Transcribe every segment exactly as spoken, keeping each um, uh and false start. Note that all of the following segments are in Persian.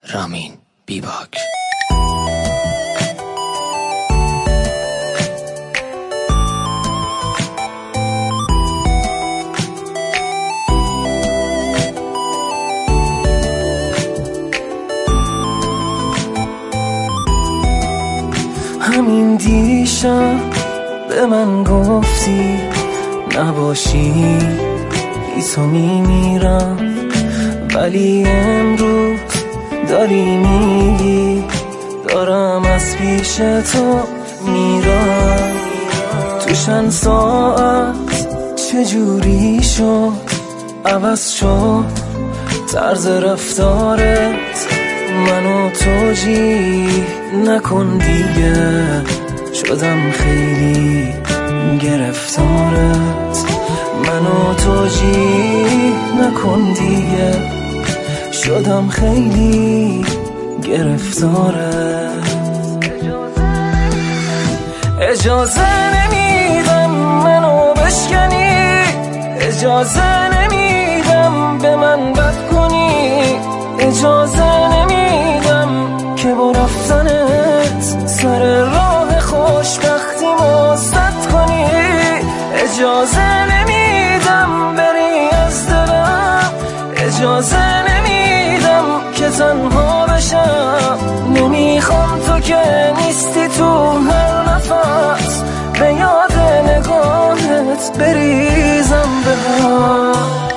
رامین بیباک. همین دیشب به من گفتی نباشی بی تو میمیرم، ولی امروز داری میگی دارم از پیش تو میرم. تو چند ساعت چجوری شد عوض شد طرز رفتارت، منو توجیه نکن دیگه، شدم خیلی گرفتارت. منو توجیه نکن دیگه، شدم خیلی گرفتارت. اجازه نمیدم منو بشکنی، اجازه نمیدم به من بد کنی، اجازه نمیدم که با رفتنت سر راه خوشبختی مستد کنی، اجازه نمیدم بری از دلم، اجازه نمیدم که تنها بشم. نمیخوام تو که نیستی تو هر نفس به یاد نگاهت بریزم به هم.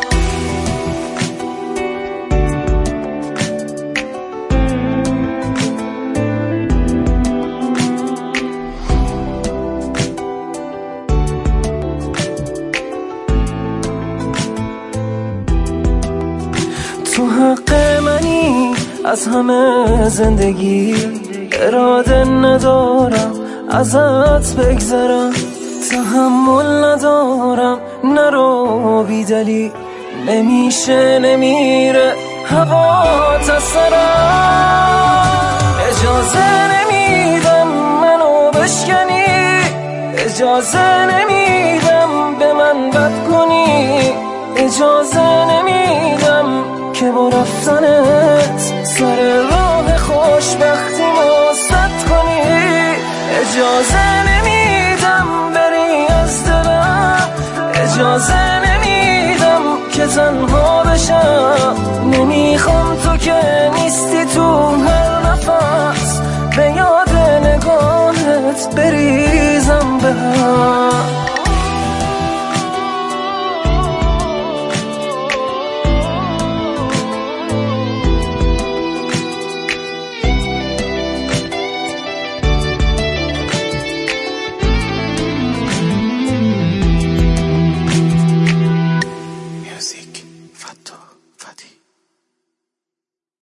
تو حق منی از همه زندگی، اراده ندارم ازت بگذرم، تحمل ندارم نرو بی دلیل، نمیشه نمیره هوات از سرم. اجازه نمیدم منو بشکنی، اجازه نمیدم به من بد کنی، اجازه نمیدم که با رفتنت سر راه خوشبختی مستد کنی، اجازه نمیدم بری از دلم، اجازه نمیدم که تنها بشم. نمیخوام تو که نیستی تو هر نفس به یاد نگاهت بریزم به هم.